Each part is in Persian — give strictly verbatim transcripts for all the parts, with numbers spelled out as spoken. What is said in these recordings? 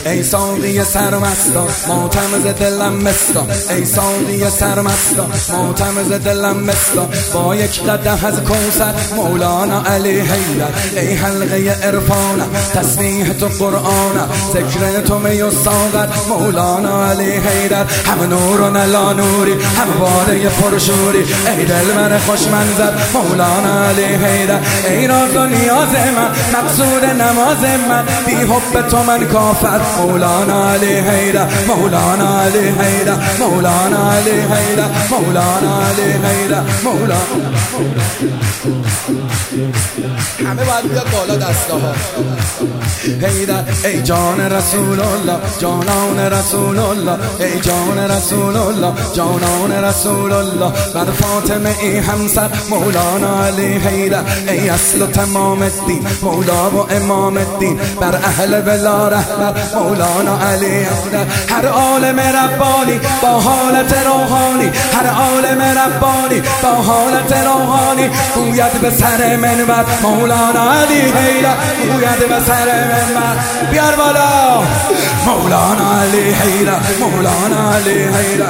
ای ساقی سرمستا ماتم ز دلم مستا، ای ساقی سرمستا ماتم ز دلم مستا. با یک قدح از کوثر مولانا علی حیدر، ای حلقه عرفانم تسبیح تو قرآنم، ذکر تو می و ساغر مولانا علی حیدر. هم نور و نلا نوری، هم باده پرشوری، ای دلبر خوش منظر مولانا علی حیدر. ای راز و نیاز من، مقصود نماز من، بی حب تو من کافر مولانا علی حیدر، مولانا علی حیدر، مولانا علی حیدر، مولانا علی حیدر، مولانا. همه باید بیاد بالا دسته ها. حیدر ای جان رسول الله، جانان رسول الله، ای جان رسول الله، جانان رسول الله. بر فاطمه ای همسر مولانا علی حیدر، ای اصل و تمام الدین مولا و امام الدین. بر اهل بلا رحمت مولانا علی حیدر. هر عالم ربانی با حالت روحانی، هر عالم ربانی با حالت روحانی، گوید به سر منبر مولانا علی حیدر، گوید به سر منبر. بیار بالا مولانا علی حیدر، مولانا علی حیدر.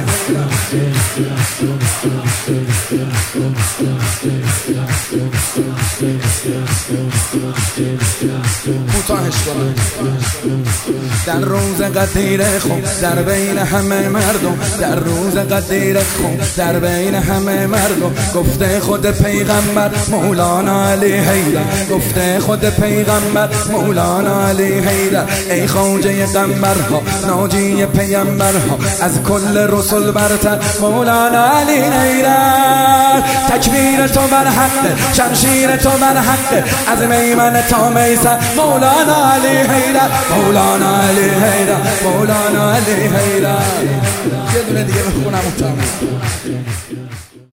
کوتاهش کنم. در روز قدیر خون در بین همه مردم، در روز قدیر خون در بین همه مردم، گفته خود پیغمبر مولانا علی حیدر، گفته خود پیغمبر مولانا علی حیدر. ای خواجه قمرها ناجی پیغمبرها، از کل رسول برتر مولانا علی حیدر. تکبیر تو بر حق، شمشیر تو بر حق، از میمن تا میسر مولانا علی حیدر، مولانا علی حیدر، مولانا علی حیدر. یه دونه دیگه بخونم و تمام.